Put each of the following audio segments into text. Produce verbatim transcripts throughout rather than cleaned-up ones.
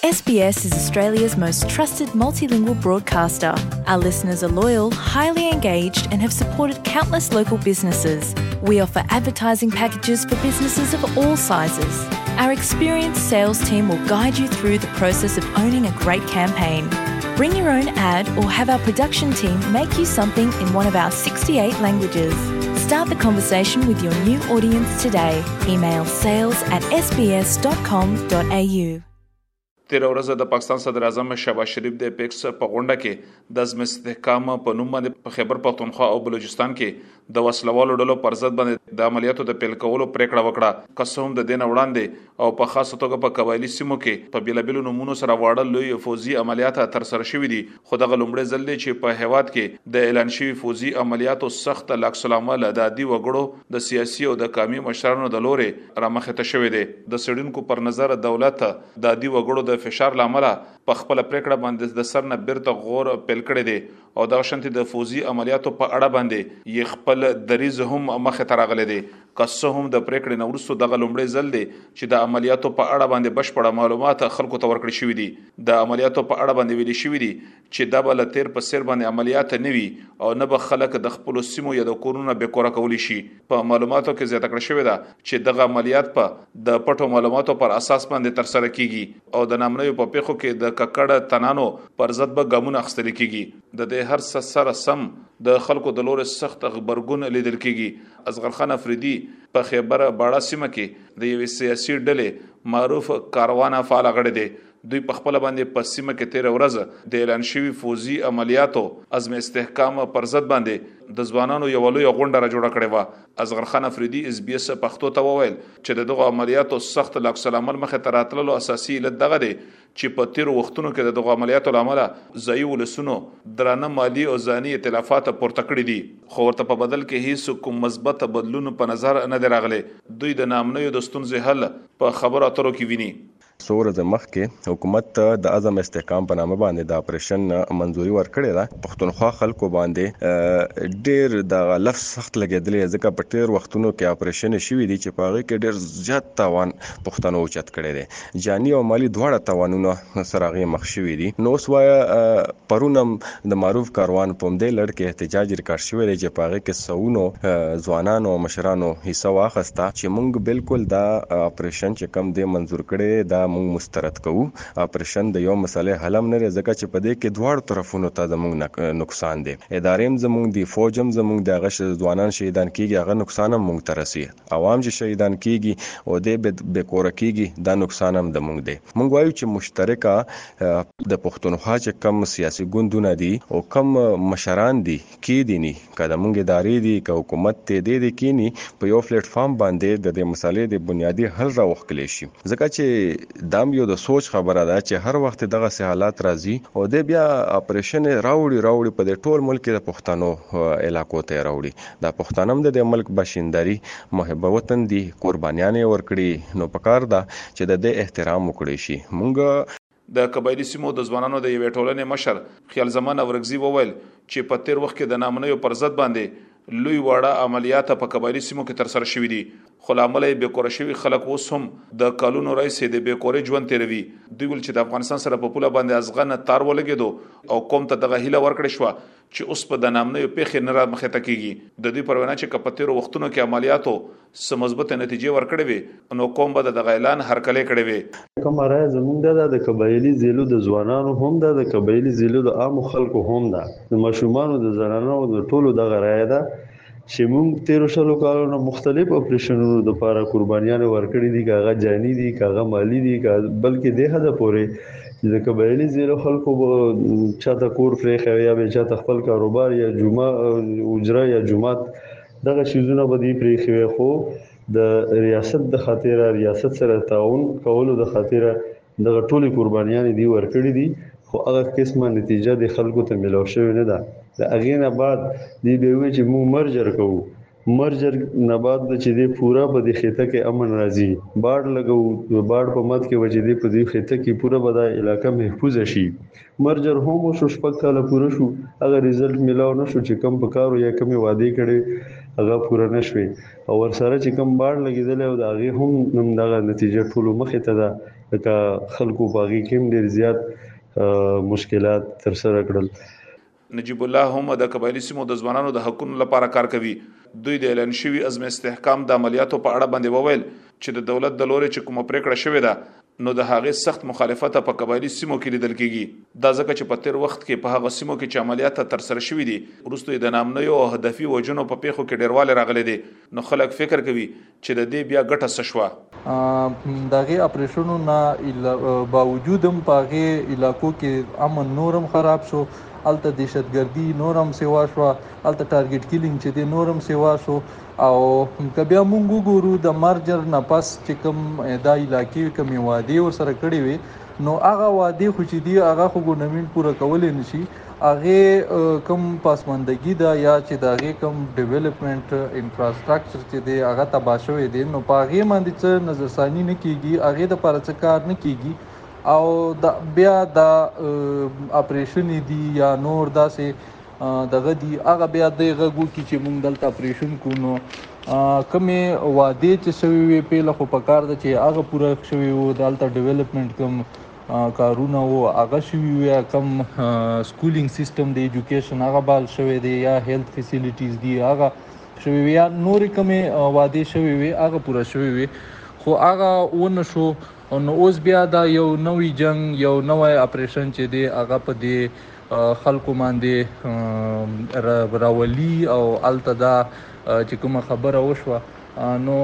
S B S is Australia's most trusted multilingual broadcaster. Our listeners are loyal, highly engaged, and have supported countless local businesses. We offer advertising packages for businesses of all sizes. Our experienced sales team will guide you through the process of owning a great campaign. Bring your own ad or have our production team make you something in one of our sixty-eight languages. Start the conversation with your new audience today. Email sales at s b s dot com dot a u. تیره ورځ د پاکستان صدر اعظم شهباز شریف د پیکس په غونډه کې د عزم استحکام په نوم باندې په خیبر پختونخوا او بلوچستان کې د وسلوالو ډلو پر ضد باندې د عملیاتو د پیل کولو پریکړه وکړه. قسم د دین وړاندې او په خاصه توګه په قبایلی سیمو کې په بیلابیلو نمونو سره واړه لوی فوزي عملیات تر سره شوې دي. خو دغه لومړی ځل دی چې په هیواد کې د اعلان شوی فوزي عملیاتو سخت لاکس العمل د عادي وګړو د سیاسي او د قومي مشرانو د لوري رامخته شوې دي. د سړونکو پر نظر دولت د عادي وګړو د فشار لامل په خپل پریکړه باندې د سر نه بیرته غور پیل کړی دی او د شانتي د فوزي عملیاتو په اړه باندې یې خپل دریز هم مخه ترغلې دي. قصه هم د پریکړې نورستو دغه لومړی ځل دی چې د عملیاتو په اړه باندې بشپړه معلومات خلکو ته ورکړي شوې دي. د عملیاتو په اړه باندې ویلي شوې دي چې د بل تیر په سر باندې عملیات نه وي او نه به خلک د خپل سیمو یا د کورونو به کور کولی شي. په معلوماتو کې زیاته کړی شوې ده چې دغه عملیات په د پټو معلوماتو پر اساس باندې تر سره کیږي او د نامنوي په پیښو کې د ککړ تنانو پر ضد به ګامونه اخیستل کیږي. د دې هر څه سره سم د خلکو د لوري سخت خبرګون لیدل کیږي. اصغر خان افریدي په خیبر باړه سیمه کې د یو سیاسي ډلې معروف کاروان فعال غړي دي. دوی په خپل باندې په سیمه کې تیر ورځ د اعلان شوی فوزي عملیاتو عزم استحکام پر ضد باندې د ځوانانو یو لوی غونډه را جوړه کړې و. اصغر خان افریدي اس بي اس پښتو ته وویل چې دغه عملیاتو سخت لاکس العمل مخه تر راتللو اساسي علت دغه دی چې په تیر وختونو کې دغه عملیاتو لامل ځای ولسونو درانه مالی او ځاني ائتلافات پورته کړې دي. خو ورته په بدل کې هیڅ کوم مثبت بدلون په نظر نه دی راغلی. دوی د نامنوي د ستونزې حل په خبرو اترو کې ویني. سور د مخ کې حکومت د عزم استحکام په نامه باندې د اپریشن منځوري ورکړې ده. پښتونخوا خلکو باندې ډېر د لفظ سخت لګیدلې ځکه په ډېر وختونو کې اپریشن شوی دي چې په هغه کې ډېر زیات تاوان پښتنو اوچت کړی دی. جاني او مالی دواړه تاوانونه سره غي مخ شوی دي. نو سوای پرونم د معروف کاروان په مدې لړ کې احتجاج ریکارډ شوی دی چې په هغه کې سونو ځوانانو مشرانو حصہ واخسته چې موږ بالکل دا اپریشن چې کم دی منظور کړي دا موږ مسترد کوو. اپریشن د یو مسلې حل هم نه ځکه چې په دې کې دواړو طرفونو ته زموږ نقصان دی. ادارې زموږ دی فوجم زموږ د غش ځوانان شهیدان کیږي هغه نقصان هم موږ ترسي. عوام چې شهیدان کیږي او د به کور کیږي دا نقصان هم د موږ دی. موږ وایو چې مشترکه د پښتونخوا چې کم سیاسي ګوندونه دي او کم مشران دي کې دي نه کله موږ ادارې دي که حکومت ته دی دي کینی په یو پلیټ فارم باندې د دې مسالې د بنیادی حل راوخلی شي. ځکه چې دام یو د سوچ خبره ده چې هر وخت دغه سه حالات راځي او د بیا اپریشن راوړي راوړي په د ټول ملک د پښتنو علاقو ته راوړي. د پښتنم د ملک باشنداري محبت وطن دي قربانیان ورکړي نو پکار ده چې د دې احترام وکړي شي. مونږ د قبایلی سیمو د ځوانانو د یوې ټولنې مشر خیال زمان اورګزی وویل چې په تیر وخت کې د نامنوي پر ضد باندې لوی واړه عملیات په قبایلی سیمو کې تر سره شوې دي. خو لامل به کور شوی خلک اوس هم د کالونو رئیس د به کور ژوند تیروي. دوی ول چې د افغانستان سره په پوله باندې ازغنه تار ولګیدو او قوم ته دغه هیله ورکړې شو چې اوس په د نامنوي پیښې نه را مخه ته کیږي. د دې پروانه چې کپتیرو وختونو کې عملیاتو سم مثبت نتیجې ورکړې وي نو قوم به دغه اعلان هرکلې کړې وي. کوم راځي زمونږ د قبایلی زیلو د ځوانانو هم د قبایلی زیلو د عام خلکو هم ده د مشومان د زنانو د ټولو دغه راځي ده چې موږ تیر شلو کالونو مختلف اپریشنونو د لپاره قربانیان ورکړي دي کاغه جانی دي کاغه مالی دي بلکې د هدا پورې چې د قبایلی زیرو خلکو چاته کور پرې خو یا به چاته خپل کاروبار یا جمعه اجرا یا جمعات دغه شیزونه به دی پرې خو خو د ریاست د خاطر ریاست سره تعاون کولو د خاطر دغه ټولي قربانیان دي ورکړي دي خو هغه قسمه نتیجه د خلکو ته ملو شوی نه ده. د اغه نه بعد دی به وی چې موږ مرجر کوو مرجر نه بعد چې دی پورا په دې خطه کې امن راځي باډ لګو باډ په مد کې وجې دی په دې خطه کې پورا به د علاقې محفوظ شي. مرجر هم شو شپږ کاله پوره شو هغه ریزلټ ملاو نه شو چې کم په کارو یا کمی وعده کړي هغه پوره نشوي او ورسره چې کوم باړ لګیدل او د هغه هم نن دغه نتیجه ټول مخې ته ده لکه خلکو باغی کې ډیر زیات مشکلات تر سره کړل. نجیب الله هم د قبایلی سیمو د ځوانانو د حقوقو لپاره کار کوي. دوی د اعلان شوی عزم استحکام د عملیاتو په اړه باندې وویل چې د دولت د لوري چې کومه پریکړه شوې ده نو د هغه سخت مخالفت په قبایلی سیمو کې لیدل کیږي. دا ځکه چې په تیر وخت کې په هغه سیمو کې چې عملیات تر سره شوې دي وروسته د نامنوي او هدفي وجنو په پیښو کې ډیرواله راغلي دي نو خلک فکر کوي چې د دې بیا ګټه څه شوه. دغه اپریشنونو نه باوجود هم په هغه علاقو کې امن نورم خراب شو، الته دهشتګردي نورم سیوا شو، الته ټارګټ کیلینګ چې د نورم سیوا شو او کبیا مونږ وګورو د مرجر نه پس چې کوم د علاقې کومې وادي ور سره کړی وي نو هغه وادي خو چې دی هغه خو ګورنمنت پوره کولای نشي، هغه کوم پاسماندګي دا یا چې دا هغه کوم ډیولپمنٹ انفراستراکچر چې دی هغه تباه شوی دی نو په هغه باندې څه نظرثانی نه کیږي، هغه د لپاره څه کار نه کیږي او د بیا د اپریشن دی یا نور داسې دغه دی هغه بیا دغه ګو کی چې مونږ دلته اپریشن کو نو کمې وعده چې شوی وي په لخوا په کار د چې هغه پوره شوی وو دلته ډیولپمنٹ کوم کارونه وو هغه شوی وي، کم سکولینګ سیستم د ایجوکیشن هغه بال شوی دی یا هیلث فیسیلیټیز دی هغه شوی وي یا نور کمې وعده شوی وي هغه پوره شوی وي خو هغه ونه شو. نو اوس بیا دا یو نوې جنگ یو نوې اپریشن چې دی هغه په دې خلکو باندې راولي او الته دا چې کومه خبره وشوه نو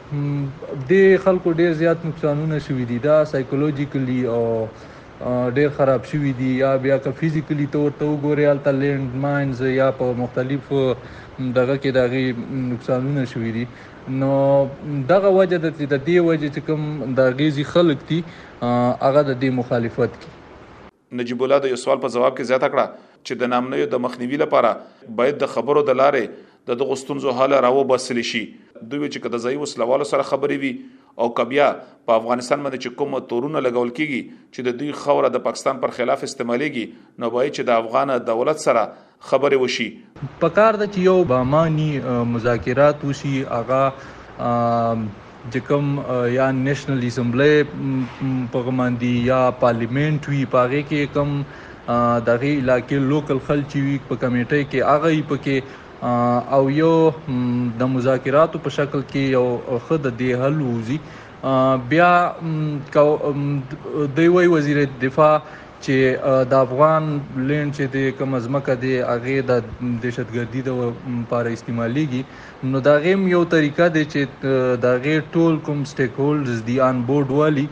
د خلکو ډیر زیات نقصانونه شوي دي، دا سایکولوژیکلی او ډیر خراب شوي دي یا بیا که فزیکلی ته ورته وګورې هلته لینډ ماینز یا په مختلفو دغه کې د هغې نقصانونه شوي دي نو دغه وجه د دې وجه چې کوم د غیزي خلک دي هغه د دې مخالفت کوي. نجیب الله د یو سوال په جواب کې زیاته کړه چې د نامنوي د مخنیوي لپاره باید د خبرو د لارې د دغو ستونزو حل راوباسل شي. دوی چې د ځای وسلوالو سره خبرې وي او کبیا په افغانستان باندې چې کوم تورونه لګول کیږي چې د دوی خوره د پاکستان پر خلاف استعمالېږي نو باید چې د افغان دولت سره خبرې وشي. پکار د چې یو بامانی مذاکرات وشي هغه چې کوم یا نېشنل اسمبلی پغماندي یا پارلیمنت وی پاغه کې کوم دغه علاقې لوکل خلک وی په کمیټې کې هغه یې پکې او یو د مذاکراتو په شکل کې یو خد د حل وزي بیا د وی وزیر دفاع چې د افغان لینډ چې د کوم ځمکه دی هغه د دهشتګردي د لپاره استعمالېږي نو دا غیم یو طریقه دی چې دا غي ټول کوم سټیک هولډرز دی آن بورډ والی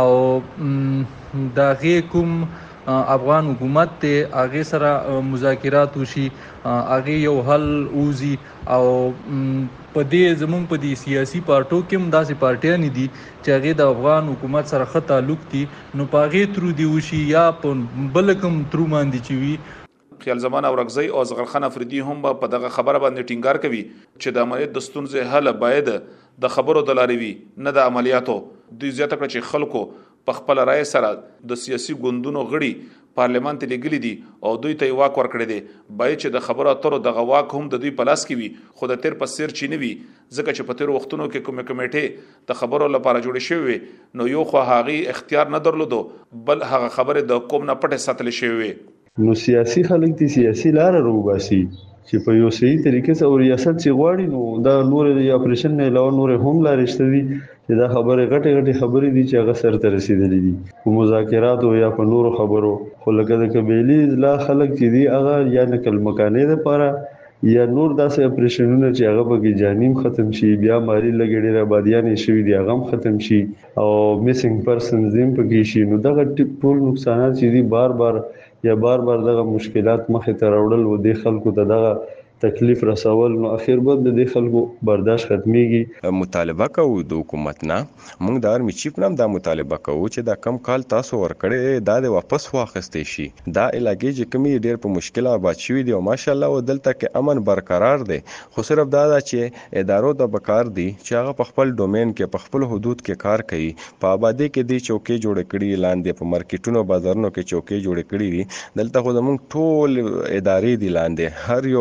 او دا غي کوم افغان حکومت ته هغه سره مذاکرات وشي هغه یو حل وزي او په دې زمون په دې سیاسي پارټو کې هم داسې پارټیان دي چې هغه د افغان حکومت سره خط تعلق دي نو پاغه تر دی وشي یا په بلکم تر باندې چوي. خیال زمان او رغزی او زغرخان افریدی هم په دغه خبره باندې ټینګار کوي چې د عملیات د ستونزې حل باید د خبرو د لارې وي نه د عملیاتو. دوی زیاته کړ چې خلکو په خپل رائے سره د سیاسي ګوندونو غړي پارلیمان ته لګلي دي او دوی ته واک ورکړي دي باید چې د خبرو اترو دغه واک هم د دوی په لاس کې وي خو د تیر په سیر چي نه وي ځکه چې په تیر وختونو کې کومه کمیټه د خبرو لپاره جوړ شوی نو یو خو هغه اختیار نه درلودو بل هغه خبره د کوم نه پټه ساتل شوی نو سیاسي خلک دي سیاسي لار روباسي چې په یو صحیح طریقې سره ریاست چې غواړي نو دا نور د اپریشن نه علاوه نور هم لارښت دي چې دا خبره غټه غټه خبرې دي چې هغه سره ته رسیدلې دي په مذاکرات او یا په نور خبرو خو لکه د قبيلي لا خلک چې دي هغه یا نکل مکانې لپاره یا نور داسې اپریشنونه چې هغه به جانیم ختم شي بیا ماري لګړي را بادیان شي دي هغه ختم شي او میسنګ پرسنز دیم پکې شي نو دا ټول نقصانات چې دي بار بار یا بار بار دغه مشکلات مخې ته راوړل و د خلکو ته دغه تکلیف رسول نو اخر بعد د خلکو برداشت ختميږي. مطالبه کوو د حکومت نه موږ د آرمي چیف نام دا مطالبه کوو چې دا کم کال تاسو ورکړې دا د واپس واخستې شي دا علاقې چې کمی ډیر په مشکله آباد شوی دی او ماشاءالله ودلته کې امن برقرار دی خو صرف دا دا چې ادارو د بکار دي چې هغه په خپل ډومین کې په خپل حدود کې کار کوي په آبادی کې دی چوکۍ جوړ کړي لاندې په مارکیټونو بازارونو کې چوکۍ جوړ کړي دي دلته خو زموږ ټول ادارې دي لاندې هر یو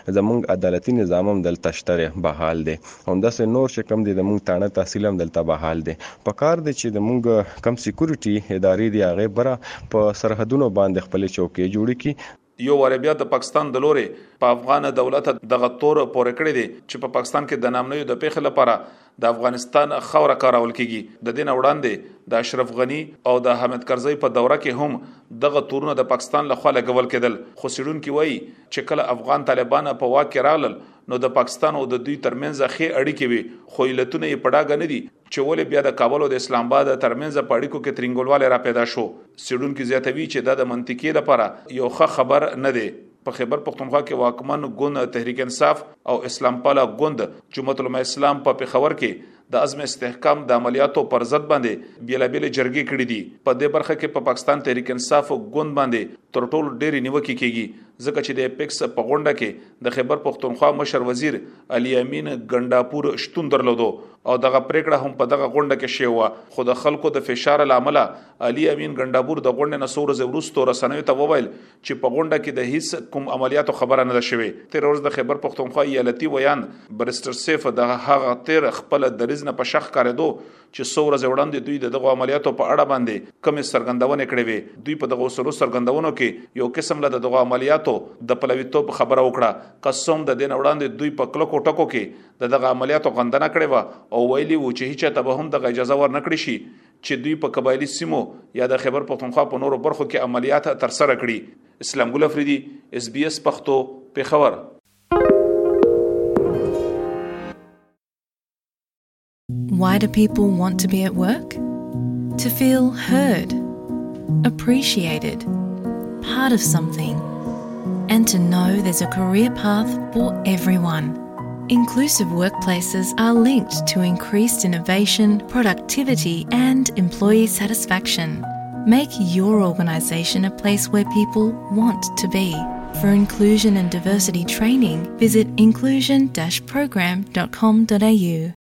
زمونږ عدالتي نظام هم دلته شته بحال دی، همداسې نور چې کم دي زمونږ تاڼه تحصیل هم دلته بحال دی. په کار دی چې زمونږ کم سکیورټي ادارې دي هغه بره په سرحدونو باندې خپل چوکۍ جوړې کړي. یو ور بیا د پاکستان د لورې په افغان دولت دغه تور پورې کړی دی چې په پاکستان کې د نامنوي د پیښې لپاره د افغانستان خوره کارول کیږي. د دین وړاندې د اشرف غنی او د حامد کرزی په دوره کې هم دغه تورونه د پاکستان لخوا لګول کېدل. خو سیډونکو وایي چې کله افغان طالبان په واک کې رالل نو د پاکستان او د دوی ترمنځ ښې اړیکې وي، خو علتونه یې پډاګ نه دي چې ولې بیا د کابل او د اسلام آباد ترمنځ په اړیکو کې ترنګولواله را پیدا شو. سیډونکو زیاتوي چې دا د منطقي لپاره یو ښه خبر نه دی. په خیبر پختونخوا کې واکمن ګوند تحریک انصاف او اسلام پاله ګوند جمعیت العلماء اسلام په پیښور کې د عزم استحکام د عملیاتو پر ضد باندې بیلابل جرګې کړې دي. په دې برخه کې په پاکستان تحریک انصاف ګوند باندې تر ټولو ډېری نیوکې کیږي، ځکه چې د اپیکس په غونډه کې د خیبر پختونخوا مشر وزیر علي امین ګنداپور شتون درلودو او دغه پریکړه هم په دغه غونډه کې شوه. خو د خلکو د فشار لامل علي امین ګنداپور د غونډې نه څو ورځې وروسته رسنیو ته وویل چې په غونډه کې د هیڅ کوم عملیاتو خبره نه ده شوې. تیر ورځ د خیبر پختونخوا ایالتي ویان برستر سیف د هغه تیر خپل دریځ نه په شخ کاریدو چې څو ورځې وړاندې دوی د دغه عملیاتو په اړه باندې کومې سرګندونې کړې وې. دوی په دغه سلو سرګندونو کې یو قسم له دغه عملیاتو د پلویتوب خبره وکړه. قسم د دین وړاندې دوی په کلکو ټکو کې د دغه عملیاتو غندنه کړې و او ویلي و چې هیڅ ته به هم دغه اجازه ورنکړي شي چې دوی په قبایلی سیمو یا د خیبر پختونخوا په نورو برخو کې عملیات تر سره کړي. اسلام ګل افریدي، اس بي اس پښتو، پیښور. Why do people want to be at work? To feel heard, appreciated, part of something, and to know there's a career path for everyone. Inclusive workplaces are linked to increased innovation, productivity, and employee satisfaction. Make your organisation a place where people want to be. For inclusion and diversity training, visit inclusion dash program dot com dot a u.